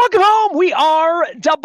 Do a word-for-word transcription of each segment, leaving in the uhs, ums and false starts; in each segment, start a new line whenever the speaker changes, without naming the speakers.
Welcome home. We are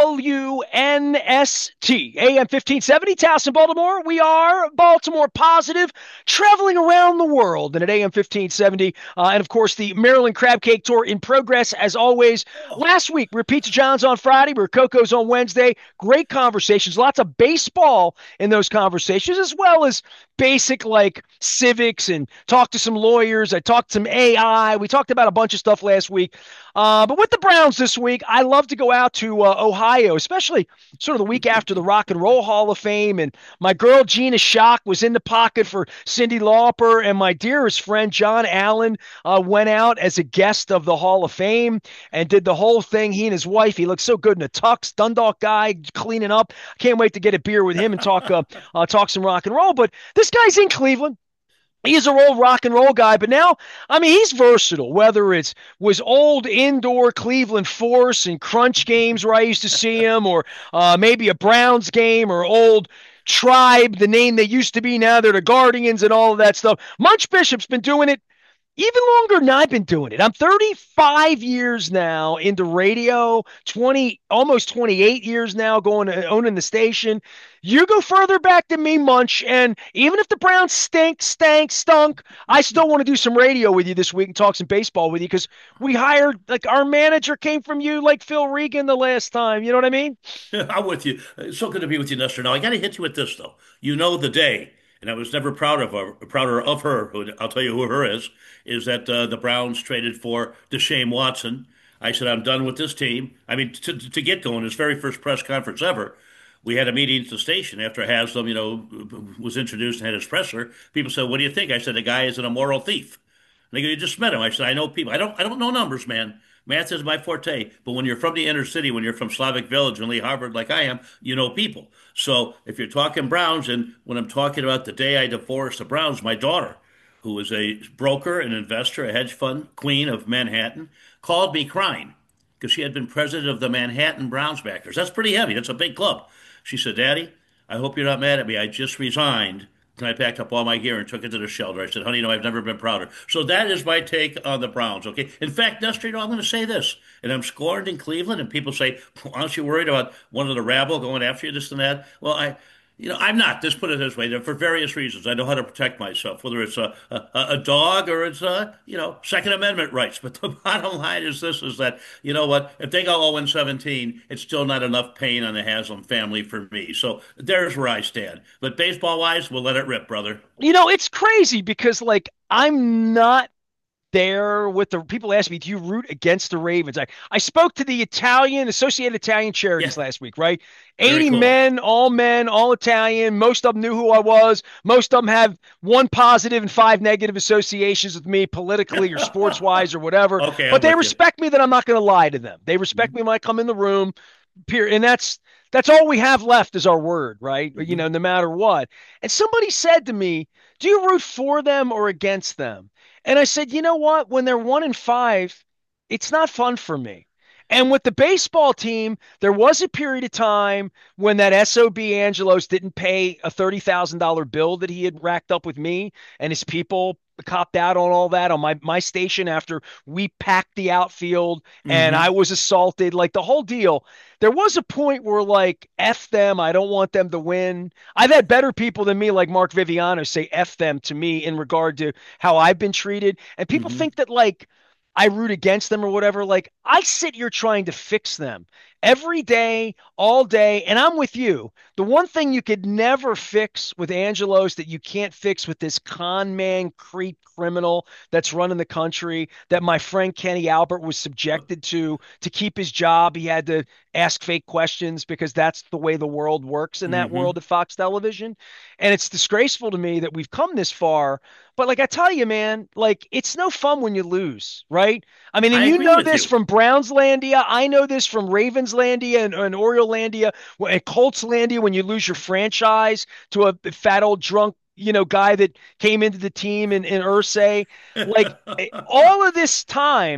W N S T, A M fifteen seventy, Towson, Baltimore. We are Baltimore Positive, traveling around the world and at A M fifteen seventy. Uh, and, of course, the Maryland Crab Cake Tour in progress, as always. Last week, we were Pizza John's on Friday. We were Coco's on Wednesday. Great conversations. Lots of baseball in those conversations, as well as basic, like, civics, and talked to some lawyers. I talked to some A I. We talked about a bunch of stuff last week. Uh, but with the Browns this week, I love to go out to uh, Ohio, especially sort of the week after the Rock and Roll Hall of Fame. And my girl Gina Schock was in the pocket for Cyndi Lauper, and my dearest friend John Allen uh, went out as a guest of the Hall of Fame and did the whole thing. He and his wife, he looks so good in a tux, Dundalk guy, cleaning up. Can't wait to get a beer with him and talk uh, uh, talk some rock and roll. But this guy's in Cleveland. He's a old rock and roll guy, but now, I mean, he's versatile, whether it's was old indoor Cleveland Force and Crunch games where I used to see him, or uh, maybe a Browns game, or old Tribe, the name they used to be, now they're the Guardians and all of that stuff. Munch Bishop's been doing it even longer than I've been doing it. I'm thirty-five years now into radio, twenty, almost twenty-eight years now going to owning the station. You go further back than me, Munch, and even if the Browns stink, stank, stunk, I still want to do some radio with you this week and talk some baseball with you, because we hired, like, our manager came from you, like Phil Regan the last time. You know what I mean?
I'm with you. It's so good to be with you, Nestor. Now I got to hit you with this though. You know the day, and I was never proud of her, prouder of her. Who I'll tell you who her is. Is that uh, the Browns traded for Deshaun Watson? I said I'm done with this team. I mean, to, to get going, his very first press conference ever. We had a meeting at the station after Haslam, you know, was introduced and had his presser. People said, "What do you think?" I said, "The guy is an immoral thief." And they go, "You just met him." I said, "I know people. I don't. I don't know numbers, man. Math is my forte. But when you're from the inner city, when you're from Slavic Village and Lee Harvard, like I am, you know people. So if you're talking Browns, and when I'm talking about the day I divorced the Browns, my daughter, who was a broker, an investor, a hedge fund queen of Manhattan, called me crying because she had been president of the Manhattan Browns backers. That's pretty heavy. That's a big club. She said, "Daddy, I hope you're not mad at me. I just resigned." And I packed up all my gear and took it to the shelter. I said, "Honey, no, I've never been prouder." So that is my take on the Browns, okay? In fact, Nestor, you know, I'm going to say this, and I'm scorned in Cleveland, and people say, "Aren't you worried about one of the rabble going after you, this and that?" Well, I, you know, I'm not. Just put it this way: for various reasons, I know how to protect myself, whether it's a a, a dog or it's a you know Second Amendment rights. But the bottom line is this: is that you know what? If they go oh and seventeen, it's still not enough pain on the Haslam family for me. So there's where I stand. But baseball wise, we'll let it rip, brother.
You know, it's crazy because, like, I'm not there with the people ask me, do you root against the Ravens? I, I spoke to the Italian, Associated Italian
Yeah,
Charities last week, right?
very
eighty
cool.
men, all men, all Italian. Most of them knew who I was. Most of them have one positive and five negative associations with me politically or sports wise or whatever.
Okay,
But
I'm
they
with you.
respect me that I'm not going to lie to them. They respect me when I come in the room. Period. And that's that's all we have left is our word, right? You
Mhm.
know, no matter what. And somebody said to me, do you root for them or against them? And I said, you know what? When they're one and five, it's not fun for me. And with the baseball team, there was a period of time when that S O B Angelos didn't pay a thirty thousand dollars bill that he had racked up with me, and his people copped out on all that on my, my station after we packed the outfield and I
Hmm.
was assaulted, like the whole deal. There was a point where, like, F them. I don't want them to win. I've had better people than me, like Mark Viviano, say F them to me in regard to how I've been treated. And people
Hmm.
think that, like, I root against them or whatever. Like, I sit here trying to fix them every day, all day. And I'm with you. The one thing you could never fix with Angelos that you can't fix with this con man, creep criminal that's running the country that my friend Kenny Albert was subjected to to keep his job. He had to ask fake questions because that's the way the world works in that world
Hmm.
at Fox Television. And it's disgraceful to me that we've come this far. But, like, I tell you, man, like, it's no fun when you lose, right? I mean, and
I
you
agree
know
with
this
you.
from Brownslandia. I know this from Ravenslandia and, and Oriolandia and Coltslandia when you lose your franchise to a fat old drunk, you know, guy that came into the team in, in Ursay. Like, eh, all of this time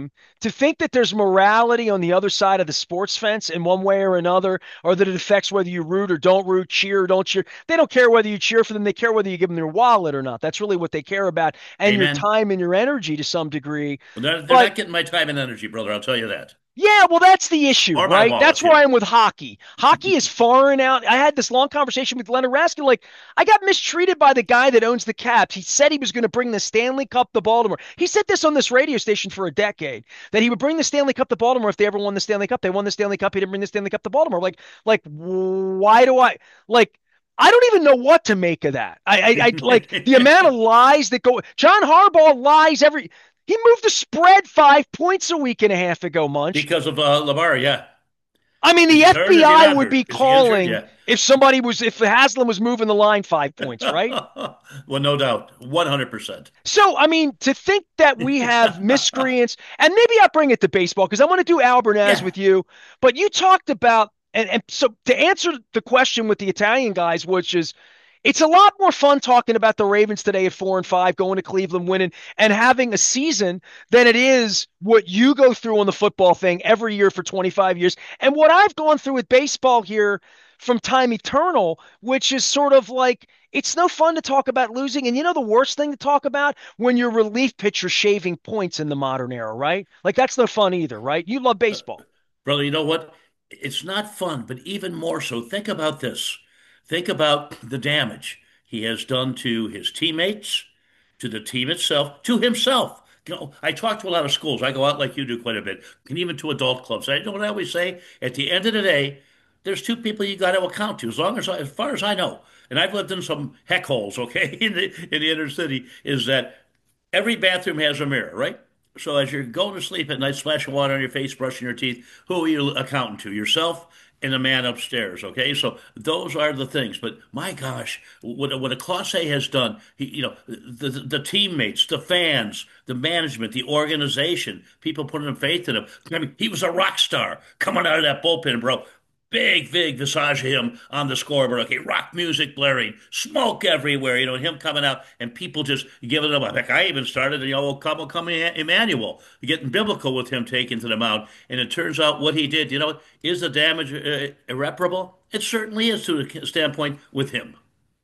to think that there's morality on the other side of the sports fence in one way or another, or that it affects whether you root or don't root, cheer or don't cheer. They don't care whether you cheer for them. They care whether you give them their wallet or not. That's really what they care about, and your
Amen.
time and your energy to some degree.
Well, they're, they're
But
not getting my time and energy, brother. I'll tell you that.
yeah, well, that's the issue,
Or my
right?
wallet,
That's where
yeah.
I am with hockey. Hockey is foreign out. I had this long conversation with Leonard Raskin. Like, I got mistreated by the guy that owns the Caps. He said he was going to bring the Stanley Cup to Baltimore. He said this on this radio station for a decade, that he would bring the Stanley Cup to Baltimore if they ever won the Stanley Cup. They won the Stanley Cup. He didn't bring the Stanley Cup to Baltimore. Like, like, why do I like? I don't even know what to make of that. I, I, I like the amount of lies that go. John Harbaugh lies every. He moved the spread five points a week and a half ago, Munch.
Because of uh, Lamar, yeah.
I mean,
Is
the
he hurt or is he
F B I
not
would
hurt?
be
Is he injured?
calling
Yeah.
if somebody was, if Haslam was moving the line five points, right?
Well, no doubt. one hundred percent.
So, I mean, to think that we have miscreants, and maybe I'll bring it to baseball because I want to do Albernaz
Yeah.
with you, but you talked about, and, and so to answer the question with the Italian guys, which is, it's a lot more fun talking about the Ravens today at four and five, going to Cleveland, winning, and having a season than it is what you go through on the football thing every year for twenty-five years. And what I've gone through with baseball here from time eternal, which is sort of like, it's no fun to talk about losing. And you know, the worst thing to talk about when your relief pitcher shaving points in the modern era, right? Like, that's no fun either, right? You love baseball.
Brother, you know what? It's not fun, but even more so, think about this. Think about the damage he has done to his teammates, to the team itself, to himself. You know, I talk to a lot of schools. I go out like you do quite a bit, and even to adult clubs. I know what I always say. At the end of the day, there's two people you got to account to. As long as, I, as far as I know, and I've lived in some heck holes, okay, in the in the inner city, is that every bathroom has a mirror, right? So as you're going to sleep at night, splashing water on your face, brushing your teeth, who are you accounting to? Yourself and the man upstairs. Okay, so those are the things. But my gosh, what what a Class A has done, he, you know, the, the the teammates, the fans, the management, the organization, people putting faith in him. I mean, he was a rock star coming out of that bullpen, bro. Big, big visage of him on the scoreboard. Okay, rock music blaring, smoke everywhere. You know, him coming out and people just giving him a heck. I even started, you know, come, come Emmanuel, getting biblical with him taken to the mound. And it turns out what he did, you know, is the damage uh, irreparable? It certainly is to a standpoint with him,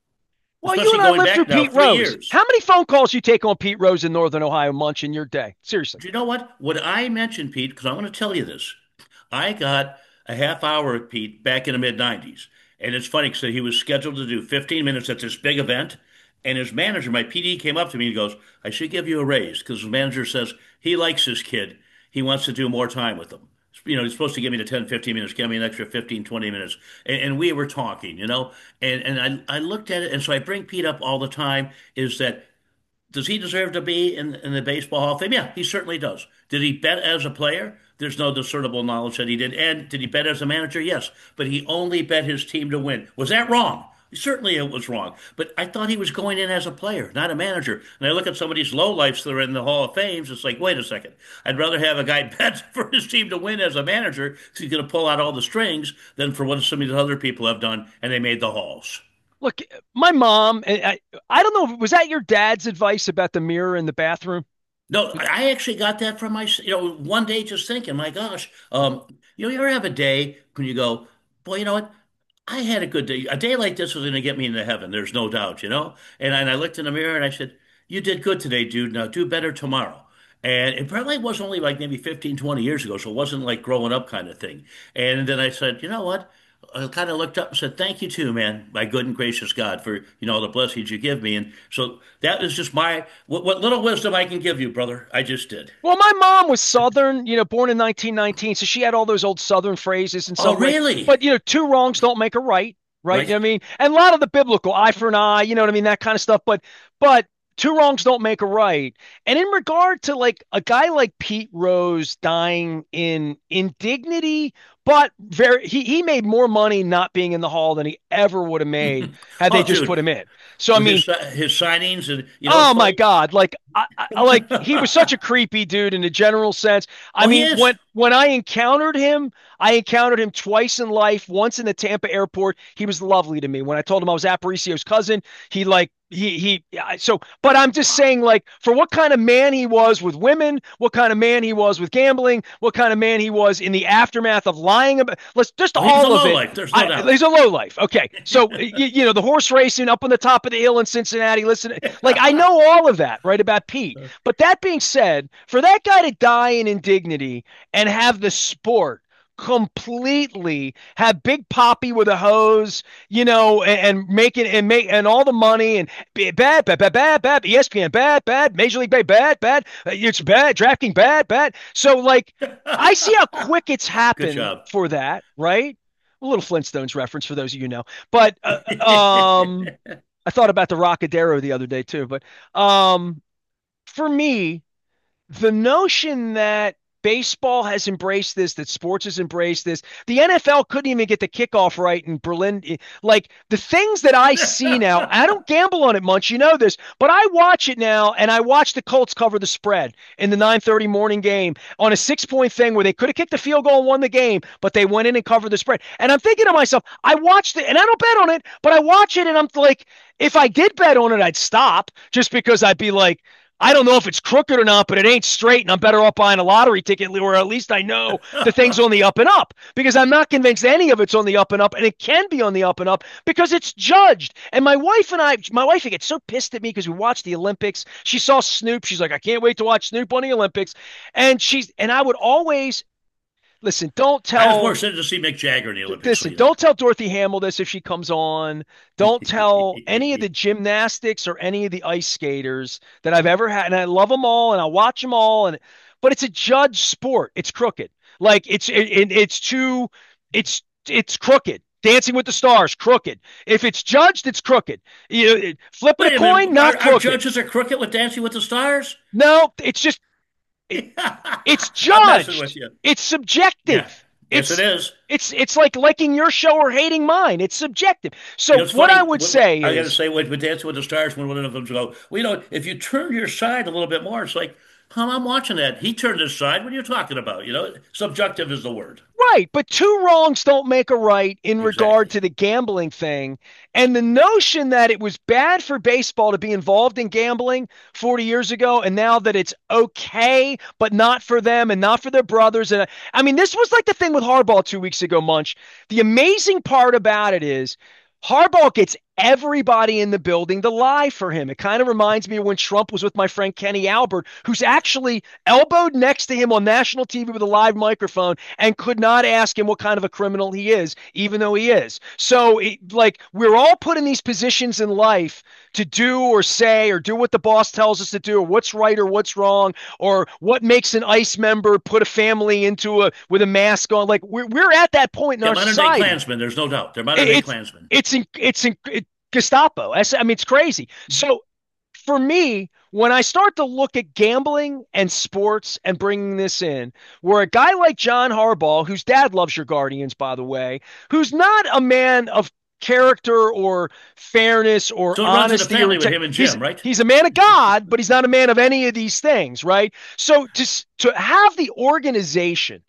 Well, you
especially
and I
going
lived through
back now
Pete
three
Rose.
years.
How many phone calls you take on Pete Rose in Northern Ohio, Munch, in your day? Seriously.
Do you know what? What I mentioned, Pete, because I want to tell you this. I got a half hour with Pete back in the mid nineties. And it's funny because he was scheduled to do fifteen minutes at this big event. And his manager, my P D, came up to me and goes, I should give you a raise because his manager says he likes his kid. He wants to do more time with him. You know, he's supposed to give me the ten, fifteen minutes, give me an extra fifteen, twenty minutes. And, and we were talking, you know, and, and I, I looked at it. And so I bring Pete up all the time is that does he deserve to be in, in the Baseball Hall of Fame? Yeah, he certainly does. Did he bet as a player? There's no discernible knowledge that he did. And did he bet as a manager? Yes. But he only bet his team to win. Was that wrong? Certainly it was wrong. But I thought he was going in as a player, not a manager. And I look at some of these lowlifes that are in the Hall of Fames. It's like, wait a second. I'd rather have a guy bet for his team to win as a manager because he's going to pull out all the strings than for what some of these other people have done and they made the halls.
Look, my mom, I, I don't know, was that your dad's advice about the mirror in the bathroom?
No, I actually got that from my, you know, one day just thinking, my gosh, um, you know, you ever have a day when you go, boy, you know what? I had a good day. A day like this was going to get me into heaven. There's no doubt, you know? And, and I looked in the mirror and I said, you did good today, dude. Now do better tomorrow. And it probably was only like maybe fifteen, twenty years ago. So it wasn't like growing up kind of thing. And then I said, you know what? I kind of looked up and said, thank you too, man, my good and gracious God, for, you know, the blessings you give me. And so that is just my, what, what little wisdom I can give you, brother. I just did.
Well, my mom was Southern, you know, born in nineteen nineteen, so she had all those old Southern phrases and
Oh,
some way.
really?
But, you know, two wrongs don't make a right, right? You know
Right?
what I mean? And a lot of the biblical, eye for an eye, you know what I mean? That kind of stuff. But, but two wrongs don't make a right. And in regard to like a guy like Pete Rose dying in indignity, but very, he, he made more money not being in the hall than he ever would have made had they
Oh,
just put
dude,
him in. So, I
with
mean,
his his signings and you know, it's
oh my
funny.
God. Like I, I like he was such a creepy dude in a general sense. I
Oh, he
mean,
is.
when when I encountered him, I encountered him twice in life. Once in the Tampa airport, he was lovely to me. When I told him I was Aparicio's cousin, he like he he yeah, so but I'm just saying, like, for what kind of man he was with women, what kind of man he was with gambling, what kind of man he was in the aftermath of lying about, let's just
Oh, he's a
all of
low
it.
life. There's no
I,
doubt.
he's a low life. Okay. So you, you know, the horse racing up on the top of the hill in Cincinnati, listen, like, I know all of that, right, about Pete. But that being said, for that guy to die in indignity and have the sport completely have Big Poppy with a hose, you know, and, and making and make and all the money and bad, bad, bad, bad, bad, E S P N, bad, bad, Major League Bad, bad, bad, it's bad, DraftKings, bad, bad. So, like, I see how quick it's
Good
happened
job.
for that, right? A little Flintstones reference for those of you who know, but uh, um, I thought about the Rockadero the other day too. But um, for me, the notion that baseball has embraced this, that sports has embraced this. The N F L couldn't even get the kickoff right in Berlin. Like, the things that I see now, I don't gamble on it much, you know this, but I watch it now, and I watch the Colts cover the spread in the nine thirty morning game on a six-point thing where they could have kicked the field goal and won the game, but they went in and covered the spread. And I'm thinking to myself, I watched it, and I don't bet on it, but I watch it, and I'm like, if I did bet on it, I'd stop, just because I'd be like, I don't know if it's crooked or not, but it ain't straight, and I'm better off buying a lottery ticket, or at least I know the thing's on the up and up, because I'm not convinced any of it's on the up and up, and it can be on the up and up because it's judged. And my wife and I, my wife gets so pissed at me because we watched the Olympics. She saw Snoop. She's like, I can't wait to watch Snoop on the Olympics. And she's, and I would always, listen, don't
I was more
tell
excited to see Mick Jagger in the Olympics, so
listen,
you know.
don't tell Dorothy Hamill this if she comes on. Don't tell any of the gymnastics or any of the ice skaters that I've ever had. And I love them all and I watch them all. And but it's a judge sport. It's crooked. Like, it's it, it, it's too it's it's crooked. Dancing with the Stars, crooked. If it's judged, it's crooked. You know, flipping a
Wait a
coin,
minute.
not
Our, our
crooked.
judges are crooked with Dancing with the Stars?
No, it's just it, it's
I'm messing with
judged.
you.
It's
Yeah.
subjective.
Yes, it
It's
is.
it's it's like liking your show or hating mine. It's subjective.
You know,
So
it's
what I
funny.
would
What, what-
say
I got to
is,
say, with, with Dancing with the Stars, when one of them go, well, you know, if you turn your side a little bit more, it's like, Tom, I'm watching that. He turned his side. What are you talking about? You know, subjective is the word.
right, but two wrongs don't make a right in regard
Exactly.
to the gambling thing. And the notion that it was bad for baseball to be involved in gambling forty years ago, and now that it's okay, but not for them and not for their brothers. And I mean, this was like the thing with Harbaugh two weeks ago, Munch. The amazing part about it is Harbaugh gets everybody in the building to lie for him. It kind of reminds me of when Trump was with my friend Kenny Albert, who's actually elbowed next to him on national T V with a live microphone and could not ask him what kind of a criminal he is, even though he is. So, it, like, we're all put in these positions in life to do or say or do what the boss tells us to do, or what's right or what's wrong, or what makes an ICE member put a family into a with a mask on. Like, we're we're at that point in
Yeah,
our
modern day
society.
Klansmen. There's no doubt. They're modern day
It's
Klansmen.
it's it's it, Gestapo. I mean, it's crazy. So for me, when I start to look at gambling and sports and bringing this in, where a guy like John Harbaugh, whose dad loves your Guardians, by the way, who's not a man of character or fairness or
So it runs in the
honesty or
family with
inte-
him and
he's
Jim, right?
he's a man of God, but he's not a man of any of these things, right? So to to have the organization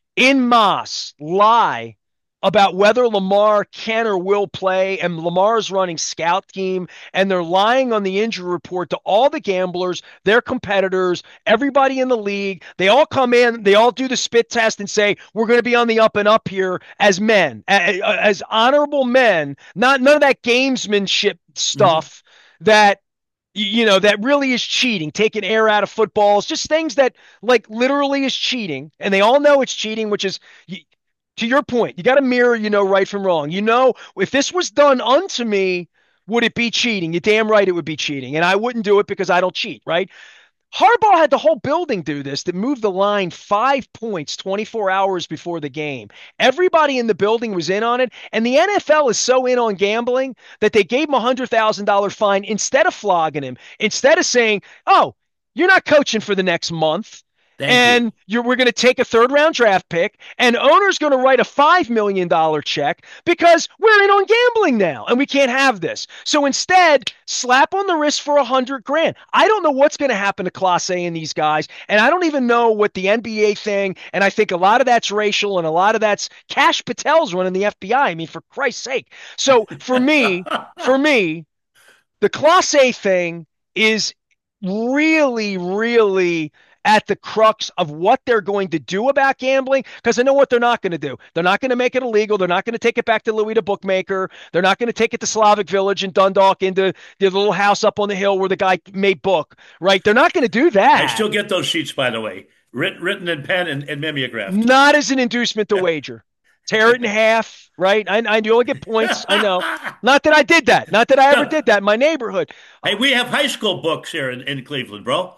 in mass lie about whether Lamar can or will play, and Lamar's running scout team, and they're lying on the injury report to all the gamblers, their competitors, everybody in the league. They all come in, they all do the spit test and say, we're going to be on the up and up here as men, as honorable men, not none of that gamesmanship
Hmm.
stuff that you know, that really is cheating, taking air out of footballs, just things that, like, literally is cheating. And they all know it's cheating, which is, to your point, you got to mirror, you know, right from wrong. You know, if this was done unto me, would it be cheating? You're damn right it would be cheating. And I wouldn't do it because I don't cheat, right? Harbaugh had the whole building do this that moved the line five points twenty-four hours before the game. Everybody in the building was in on it. And the N F L is so in on gambling that they gave him a one hundred thousand dollars fine instead of flogging him, instead of saying, oh, you're not coaching for the next month.
Thank you.
And you're, we're going to take a third round draft pick, and owner's going to write a five million dollars check because we're in on gambling now and we can't have this. So instead, slap on the wrist for a hundred grand. I don't know what's going to happen to Class A and these guys. And I don't even know what the N B A thing, and I think a lot of that's racial and a lot of that's Cash Patel's running the F B I. I I mean, for Christ's sake. So for me, for me, The Class A thing is really, really at the crux of what they're going to do about gambling because I know what they're not going to do. They're not going to make it illegal. They're not going to take it back to Louis the Bookmaker. They're not going to take it to Slavic Village in Dundalk into the little house up on the hill where the guy made book, right? They're not going to do
I
that.
still get those sheets, by the way, written, written in pen and, and mimeographed.
Not as an inducement to wager. Tear it in half, right? I, I you only get points. I know. Not that I did that. Not that I ever did that in my neighborhood.
Hey, we have high school books here in, in Cleveland, bro,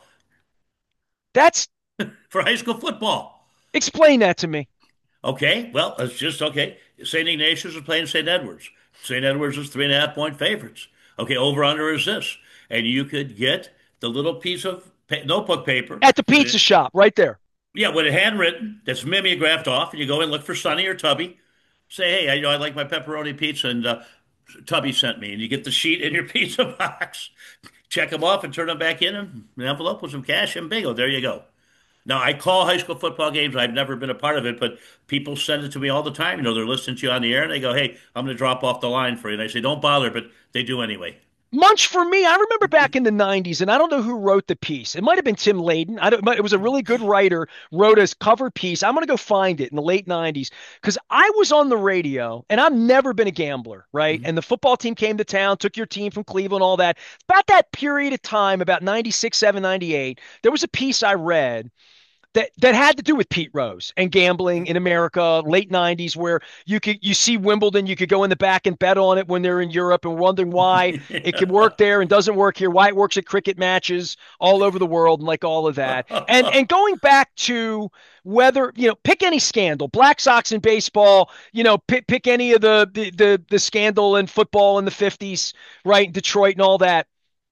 That's
for high school football.
explain that to me.
Okay, well, it's just okay. Saint Ignatius is playing Saint Edwards. Saint Edwards is three and a half point favorites. Okay, over under is this, and you could get the little piece of pa- notebook paper
At the
with
pizza
it,
shop, right there.
yeah, with it handwritten that's mimeographed off, and you go and look for Sonny or Tubby. Say, hey, I, you know, I like my pepperoni pizza, and uh, Tubby sent me, and you get the sheet in your pizza box. Check them off and turn them back in an envelope with some cash, and bingo, there you go. Now, I call high school football games. I've never been a part of it, but people send it to me all the time. You know, they're listening to you on the air and they go, hey, I'm going to drop off the line for you. And I say, don't bother, but they do anyway.
Munch for me. I remember back in the nineties, and I don't know who wrote the piece. It might have been Tim Layden. I don't, it was a really good writer, wrote a cover piece. I'm going to go find it in the late nineties because I was on the radio, and I've never been a gambler, right?
Mhm.
And the football team came to town, took your team from Cleveland, all that. About that period of time, about ninety-six, seven, ninety-eight, there was a piece I read that that had to do with Pete Rose and gambling in America, late nineties, where you could you see Wimbledon, you could go in the back and bet on it when they're in Europe and wondering why it could work there and doesn't work here, why it works at cricket matches all over the world and like all of that. And and going back to whether, you know, pick any scandal, Black Sox in baseball, you know, pick pick any of the the the, the scandal in football in the fifties, right? In Detroit and all that.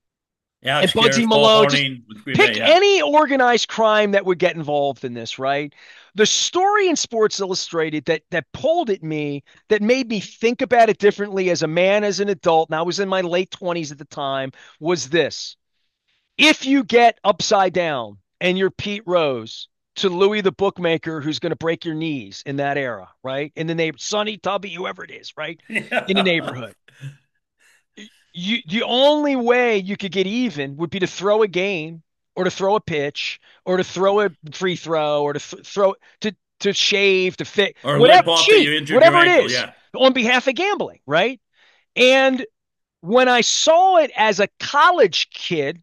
And
Alex
Bugsy
Karras, Paul
Malone, just
Horning with Green Bay,
pick
yeah.
any organized crime that would get involved in this, right? The story in Sports Illustrated that that pulled at me, that made me think about it differently as a man, as an adult, and I was in my late twenties at the time, was this. If you get upside down and you're Pete Rose to Louis the bookmaker who's going to break your knees in that era, right? In the neighbor, Sonny, Tubby, whoever it is, right? In the neighborhood you the only way you could get even would be to throw a game or to throw a pitch or to throw a free throw or to th- throw to to shave to fit
Or
whatever
limp off that
cheat
you injured your
whatever it
ankle,
is
yeah.
on behalf of gambling, right? And when I saw it as a college kid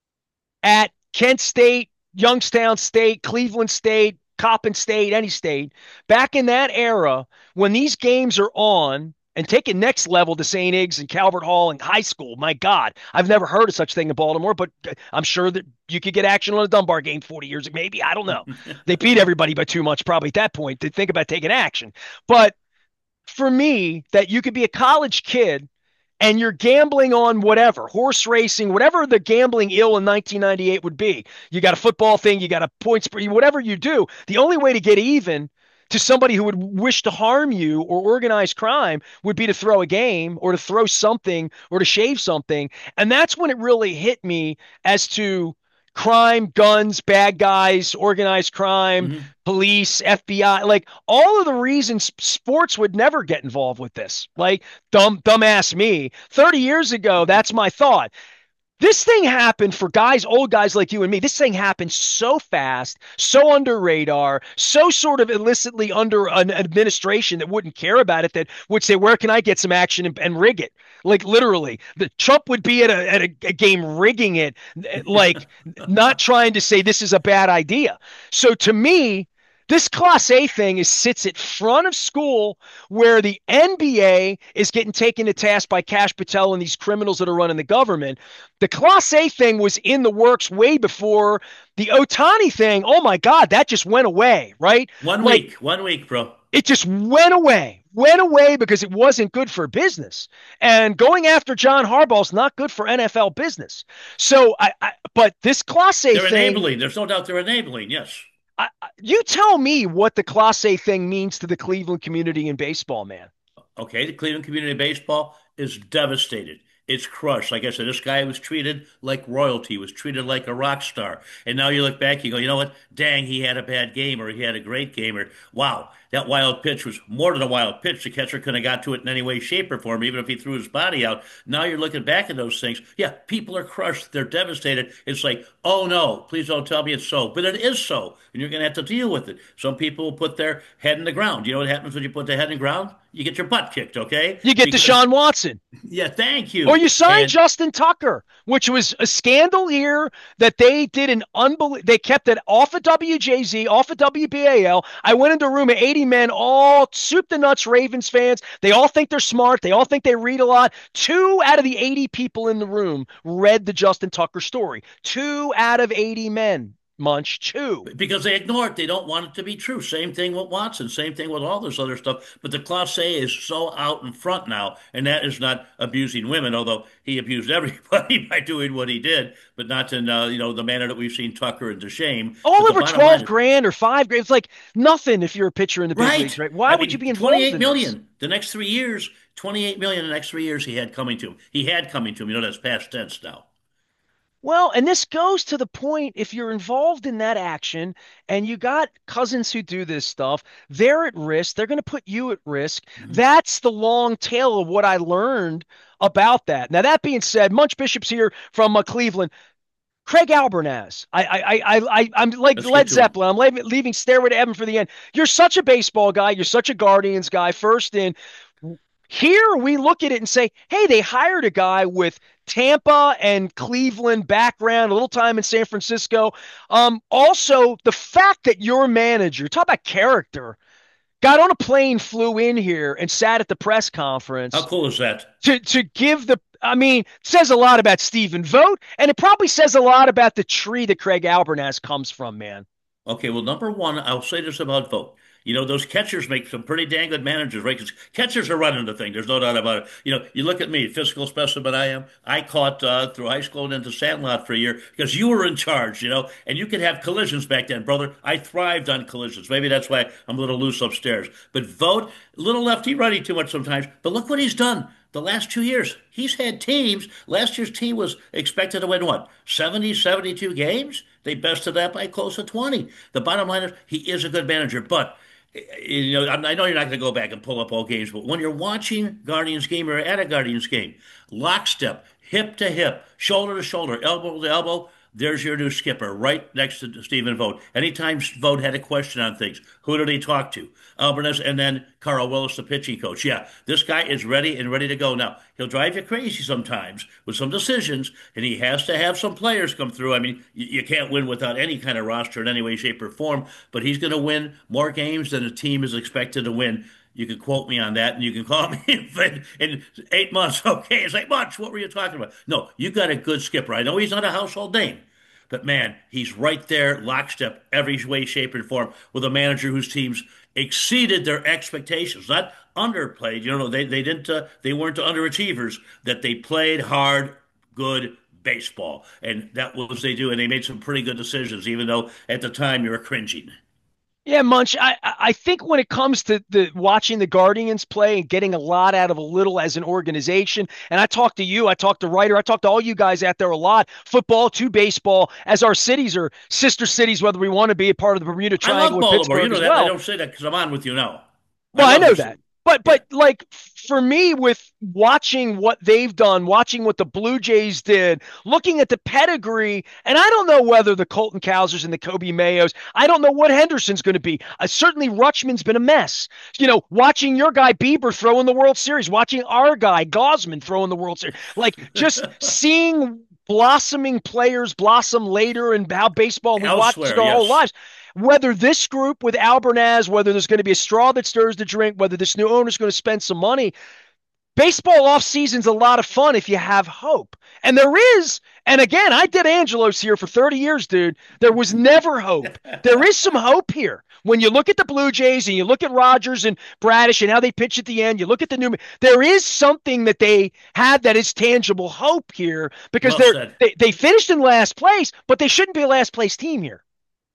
at Kent State, Youngstown State, Cleveland State, Coppin State, any state, back in that era, when these games are on and take it next level to Saint Iggs and Calvert Hall and high school, my God, I've never heard of such thing in Baltimore, but I'm sure that you could get action on a Dunbar game forty years ago, maybe. I don't know. They beat everybody by too much probably at that point to think about taking action. But for me, that you could be a college kid and you're gambling on whatever, horse racing, whatever the gambling ill in nineteen ninety-eight would be. You got a football thing, you got a points, whatever you do. The only way to get even to somebody who would wish to harm you or organize crime would be to throw a game or to throw something or to shave something. And that's when it really hit me as to crime, guns, bad guys, organized crime,
Hmm.
police, F B I, like all of the reasons sports would never get involved with this. Like dumb dumbass me. thirty years ago, that's my thought. This thing happened for guys, old guys like you and me. This thing happened so fast, so under radar, so sort of illicitly under an administration that wouldn't care about it, that would say, where can I get some action and, and rig it? Like literally, the Trump would be at a, at a, a game rigging it, like not trying to say this is a bad idea. So to me, this Class A thing is sits at front of school where the N B A is getting taken to task by Cash Patel and these criminals that are running the government. The Class A thing was in the works way before the Otani thing. Oh my God, that just went away, right?
One
Like
week, one week, bro.
it just went away, went away because it wasn't good for business. And going after John Harbaugh is not good for N F L business. So I, I but this Class A
They're
thing,
enabling. There's no doubt they're enabling. Yes.
I, you tell me what the Class A thing means to the Cleveland community in baseball, man.
Okay. The Cleveland Community Baseball is devastated. It's crushed. Like I said, this guy was treated like royalty, was treated like a rock star. And now you look back, you go, you know what? Dang, he had a bad game or he had a great game or wow, that wild pitch was more than a wild pitch. The catcher couldn't have got to it in any way, shape, or form, even if he threw his body out. Now you're looking back at those things. Yeah, people are crushed. They're devastated. It's like, oh no, please don't tell me it's so. But it is so. And you're going to have to deal with it. Some people will put their head in the ground. You know what happens when you put the head in the ground? You get your butt kicked, okay?
You get
Because,
Deshaun Watson.
yeah, thank
Or
you.
you signed
And
Justin Tucker, which was a scandal here that they did an unbelievable. They kept it off of W J Z, off of W B A L. I went into a room of eighty men, all soup to nuts Ravens fans. They all think they're smart. They all think they read a lot. Two out of the eighty people in the room read the Justin Tucker story. Two out of eighty men. Munch, two.
because they ignore it. They don't want it to be true. Same thing with Watson. Same thing with all this other stuff. But the class A is so out in front now, and that is not abusing women, although he abused everybody by doing what he did, but not in uh, you know the manner that we've seen Tucker and DeShame.
All
But the
over
bottom line
twelve
is,
grand or five grand. It's like nothing if you're a pitcher in the big leagues,
right?
right? Why
I
would you
mean,
be involved
twenty-eight
in this?
million the next three years. twenty-eight million the next three years he had coming to him. He had coming to him. You know that's past tense now.
Well, and this goes to the point if you're involved in that action and you got cousins who do this stuff, they're at risk. They're going to put you at risk.
Mhm.
That's the long tail of what I learned about that. Now, that being said, Munch Bishop's here from uh, Cleveland. Craig Albernaz. I, I, I, I, I'm like
Let's get
Led
to him.
Zeppelin. I'm leaving, leaving Stairway to Heaven for the end. You're such a baseball guy. You're such a Guardians guy. First in. Here we look at it and say, hey, they hired a guy with Tampa and Cleveland background, a little time in San Francisco. Um, also, the fact that your manager, talk about character, got on a plane, flew in here, and sat at the press
How
conference
cool is that?
to to give the. I mean, says a lot about Stephen Vogt, and it probably says a lot about the tree that Craig Albernaz comes from, man.
Okay, well, number one, I'll say this about Vogt. You know, those catchers make some pretty dang good managers, right? Because catchers are running the thing. There's no doubt about it. You know, you look at me, physical specimen I am. I caught uh, through high school and into Sandlot for a year because you were in charge, you know, and you could have collisions back then, brother. I thrived on collisions. Maybe that's why I'm a little loose upstairs. But Vogt, a little lefty righty too much sometimes. But look what he's done the last two years. He's had teams. Last year's team was expected to win what? seventy, seventy-two games? They bested that by close to twenty. The bottom line is he is a good manager, but you know, I know you're not going to go back and pull up all games, but when you're watching Guardians game or at a Guardians game, lockstep, hip to hip, shoulder to shoulder, elbow to elbow, there's your new skipper right next to Stephen Vogt. Anytime Vogt had a question on things, who did he talk to? Alvarez and then Carl Willis, the pitching coach. Yeah, this guy is ready and ready to go. Now, he'll drive you crazy sometimes with some decisions, and he has to have some players come through. I mean, you, you can't win without any kind of roster in any way, shape, or form, but he's going to win more games than a team is expected to win. You can quote me on that, and you can call me in, in eight months. Okay, it's eight months. What were you talking about? No, you got a good skipper. I know he's not a household name, but man, he's right there, lockstep, every way, shape, and form, with a manager whose teams exceeded their expectations, not underplayed. You know, they they didn't uh, they weren't underachievers. That they played hard, good baseball, and that was they do, and they made some pretty good decisions, even though at the time you were cringing.
Yeah, Munch. I I think when it comes to the watching the Guardians play and getting a lot out of a little as an organization, and I talk to you, I talk to Ryder, I talk to all you guys out there a lot. Football to baseball, as our cities are sister cities, whether we want to be a part of the Bermuda
I love
Triangle with
Baltimore. You
Pittsburgh
know
as
that. I
well.
don't say that because I'm on with you now. I
Well, I
love
know
this.
that. But
Yeah.
but like for me with watching what they've done, watching what the Blue Jays did, looking at the pedigree, and I don't know whether the Colton Cowsers and the Kobe Mayos, I don't know what Henderson's going to be. Uh, certainly Rutschman's been a mess. You know, watching your guy Bieber throw in the World Series, watching our guy Gosman throw in the World Series, like just seeing blossoming players blossom later and how baseball we watched
Elsewhere,
our whole
yes.
lives. Whether this group with Albernaz, whether there's going to be a straw that stirs the drink, whether this new owner is going to spend some money, baseball off season's a lot of fun if you have hope. And there is, and again, I did Angelos here for thirty years, dude. There was never hope. There is some hope here. When you look at the Blue Jays and you look at Rogers and Bradish and how they pitch at the end, you look at the new, there is something that they have that is tangible hope here because
Well
they're,
said.
they, they finished in last place, but they shouldn't be a last place team here.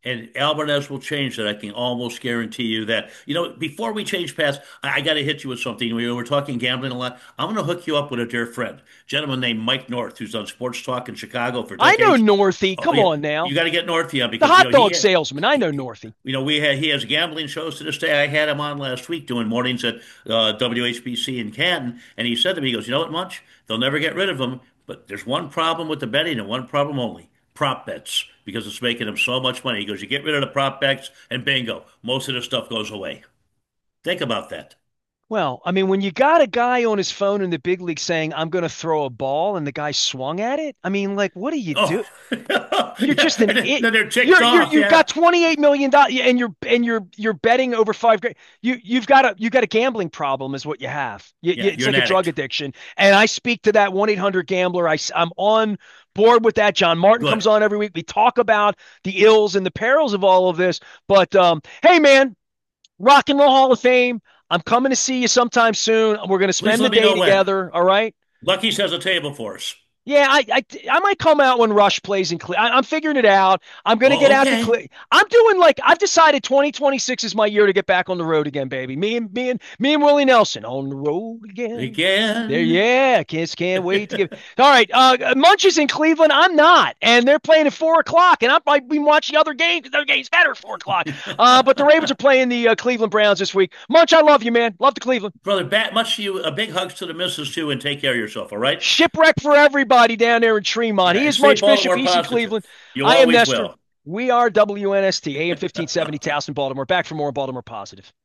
And Alvarez will change that. I can almost guarantee you that. You know, before we change paths, I, I got to hit you with something. We were talking gambling a lot. I'm going to hook you up with a dear friend, a gentleman named Mike North, who's done sports talk in Chicago for
I know
decades.
Northie.
Oh,
Come
yeah,
on now.
you got to get Northy on
The
because you
hot
know he,
dog salesman. I know
he
Northie.
you know we had he has gambling shows to this day. I had him on last week doing mornings at uh, W H B C in Canton, and he said to me, he goes, "You know what, Munch? They'll never get rid of him, but there's one problem with the betting and one problem only." Prop bets because it's making them so much money. He goes, you get rid of the prop bets and bingo, most of the stuff goes away. Think about that.
Well, I mean, when you got a guy on his phone in the big league saying, I'm going to throw a ball, and the guy swung at it, I mean, like, what do you
Oh,
do? You're just
yeah.
an
And then,
it.
then they're ticked
You're you're
off.
you've
Yeah.
got twenty-eight million dollars, and you're and you're you're betting over five grand. You you've got a you got a gambling problem, is what you have. You, you,
Yeah.
it's
You're an
like a drug
addict.
addiction. And I speak to that one eight hundred gambler. I I'm on board with that. John Martin
Good.
comes on every week. We talk about the ills and the perils of all of this. But um, hey, man, Rock and Roll Hall of Fame. I'm coming to see you sometime soon. We're going to
Please
spend the
let me
day
know when.
together. All right.
Lucky's has a table for us.
Yeah, I, I I might come out when Rush plays in Cle. I, I'm figuring it out. I'm gonna get
Oh,
out to
okay.
Cle. I'm doing like I've decided twenty twenty-six is my year to get back on the road again, baby. Me and me and me and Willie Nelson on the road again. There,
Again.
yeah, kids can't wait to get. All right, uh, Munch is in Cleveland. I'm not, and they're playing at four o'clock, and I'm I've been watching other games because other games better at four o'clock. Uh, but the Ravens are playing the uh, Cleveland Browns this week. Munch, I love you, man. Love the Cleveland.
Brother, bat much to you. A big hugs to the missus too, and take care of yourself. All right.
Shipwreck for everybody down there in Tremont.
Yeah,
He
and
is
stay
Munch Bishop.
Baltimore
He's in Cleveland.
positive. You
I am
always
Nestor.
will.
We are W N S T, A M fifteen seventy, Towson, Baltimore. Back for more Baltimore Positive.